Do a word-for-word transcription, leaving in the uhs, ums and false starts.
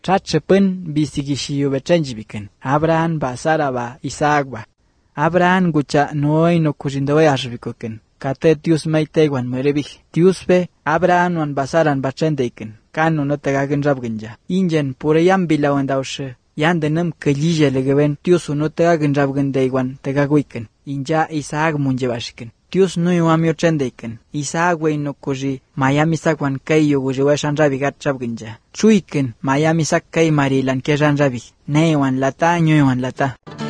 Trachapun bisigishiyo bechanjibikin. Abraham ba Sara ba Isaac ba. Abraham gucha noy no kurindawe ashbikokin. Kate Dios maitaiwan merebik. Dios be Abraham wan basaran bachendeikin. Kanu no tegagin rabginja. Ingen purayam bilawan daushe. Yandenam kalija legeven Dios no tegagin rabgindeiwan tegagwikin. Inja Isaac munjebashikin. Dios no yuamio chendeikin. Isaac wey no kuji Miami sakwan kayo gujewashan rabigat rabginja. Chuikin Miami sak kay marilan kejan rabik. Newan lata nyoywan lata.